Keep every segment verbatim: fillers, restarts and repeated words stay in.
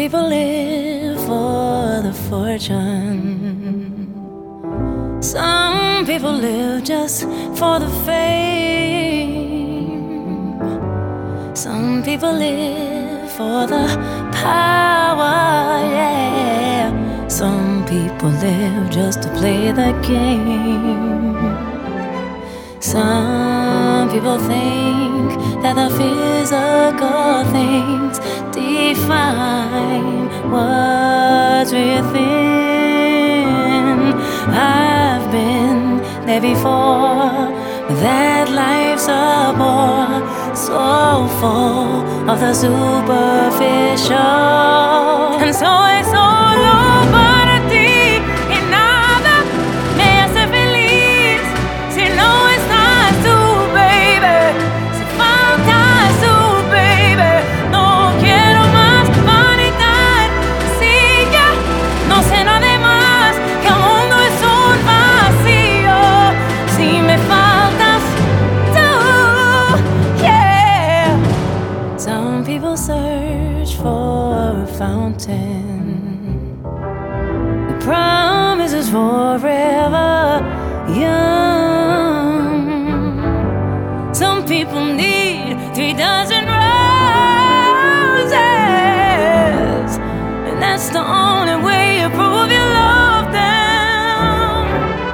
people live for the fortune. Some people live just for the fame. Some people live for the power, yeah. Some people live just to play the game. Some people think that the physical things define what's within. I've been there before, but that life's a bore, so full of the superficial. And so it's all over ti y nada me hace feliz. Si no estás tú, baby, si faltas tú, baby, no quiero más vanidad. Si ya no sé nada más, que el mundo es un vacío. Si me faltas tú, yeah. Some people search for a fountain. The promise is forever young. Some people need three dozen roses, and that's the only way you prove you love them.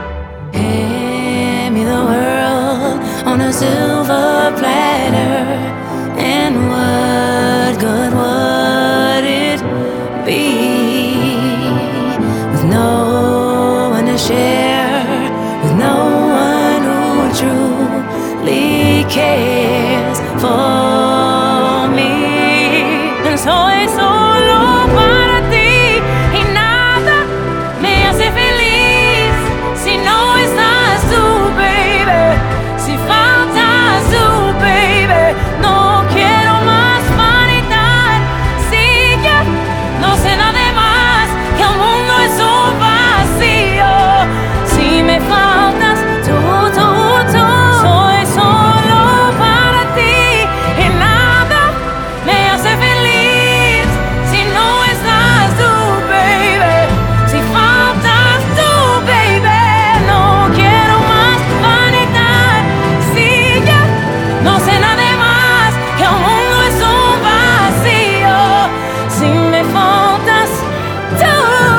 Hand me the world on a silver platter, and what good would it be with no one to share, with no one who truly cares for me? And so it's solo para ti y nada me hace feliz. Si no estás tú, baby, si faltas tú, baby, no quiero más vanidad. Si ya no sé nada más, que el mundo es un vacío. Si me faltas tú, tú, tú, soy solo para ti y nada me hace feliz. Si no estás tú, baby, si faltas tú, baby, no quiero más vanidad. Si ya no sé nada más, que el mundo es un vacío. Si me faltas tú.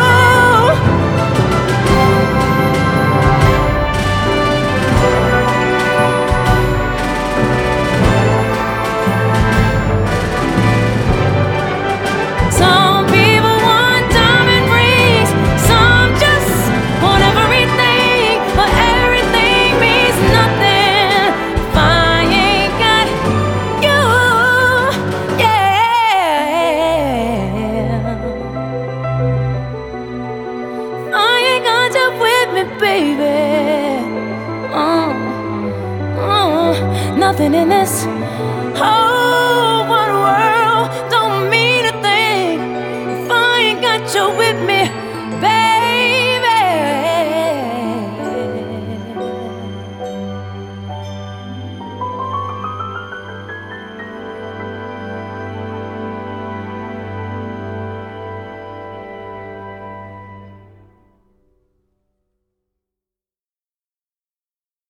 Some people want diamond rings, some just want everything, but everything means nothing if I ain't got you, yeah. I ain't got you with me, baby. Oh, oh, nothing in this whole